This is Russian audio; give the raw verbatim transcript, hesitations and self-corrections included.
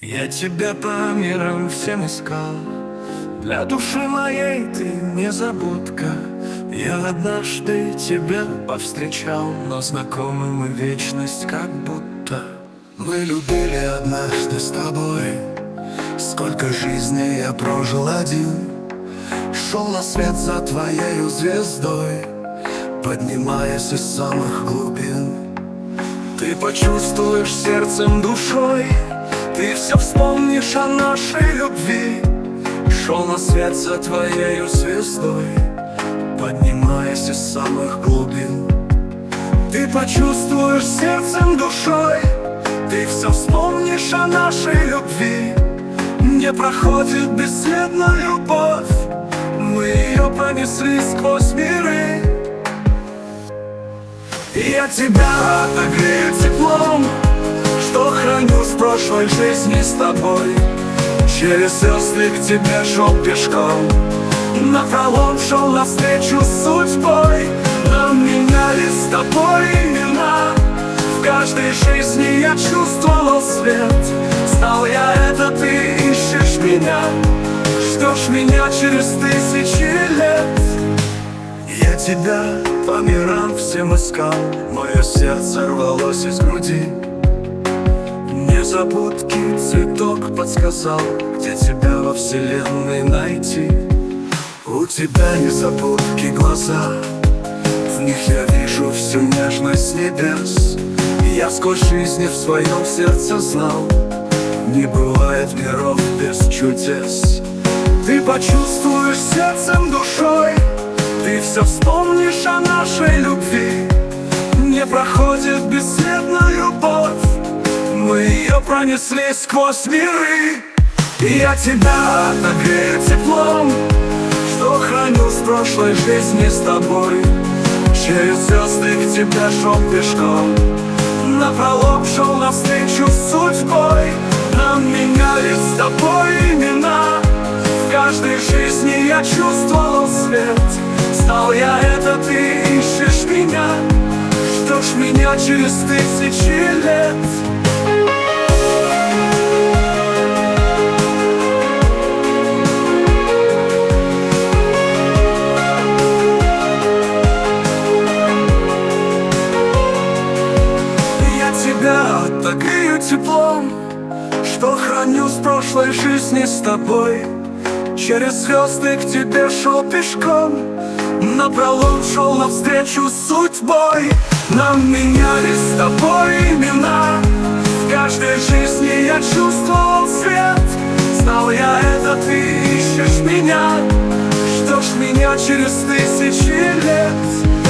Я тебя по мирам всем искал. Для души моей ты незабудка. Я однажды тебя повстречал, но знакомы мы вечность как будто. Мы любили однажды с тобой. Сколько жизней я прожил один. Шел на свет за твоею звездой, поднимаясь из самых глубин. Ты почувствуешь сердцем, душой, ты все вспомнишь о нашей любви. Шел на свет за твоею звездой, поднимаясь из самых глубин. Ты почувствуешь сердцем, душой, ты все вспомнишь о нашей любви. Не проходит бесследно любовь, мы ее пронесли сквозь миры. И я тебя отогрею теплом, что храню с прошлой жизни с тобой. Через звезды к тебе шел пешком, напролом шел навстречу с судьбой. Нам менялись с тобой имена. В каждой жизни я чувствовал свет. Знал я это, ты ищешь меня, ждешь меня через тысячи лет. Я тебя по мирам всем искал, мое сердце рвалось из груди. Незабудки цветок подсказал, где тебя во вселенной найти. У тебя незабудки глаза, в них я вижу всю нежность небес. Я сквозь жизни в своем сердце знал, не бывает миров без чудес. Ты почувствуешь сердцем, душой, ты все вспомнишь о нашей любви. Не проходит бесследно любовь, мы ее пронесли сквозь миры. И я тебя отогрею теплом, что храню с прошлой жизни с тобой. Через звезды к тебе шел пешком, напролом шел навстречу с судьбой. Нам менялись с тобой имена. В каждой жизни я чувствовал свет. Знал я это, ты ищешь меня, ждешь меня через тысячи лет. Я тебя отогрею теплом, что храню с прошлой жизни с тобой. Через звезды к тебе шел пешком, напролом шел навстречу с судьбой. Нам менялись с тобой имена. В каждой жизни я чувствовал свет. Знал я это, ты ищешь меня, ждешь меня через тысячи лет.